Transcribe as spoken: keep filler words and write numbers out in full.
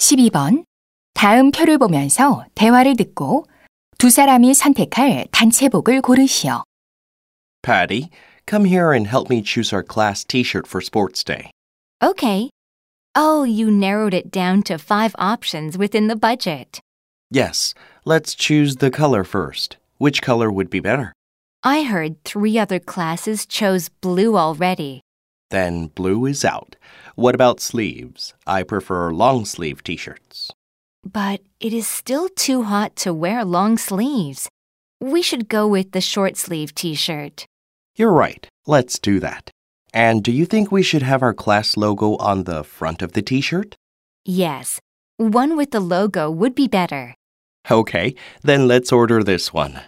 십이 번. 다음 표를 보면서 대화를 듣고 두 사람이 선택할 단체복을 고르시오. Patty, come here and help me choose our class t-shirt for sports day. Okay. Oh, you narrowed it down to five options within the budget. Yes, let's choose the color first. Which color would be better? I heard three other classes chose blue already. Then blue is out. What about sleeves? I prefer long sleeve t-shirts. But it is still too hot to wear long sleeves. We should go with the short sleeve t-shirt. You're right. Let's do that. And do you think we should have our class logo on the front of the t-shirt? Yes, one with the logo would be better. Okay, then let's order this one.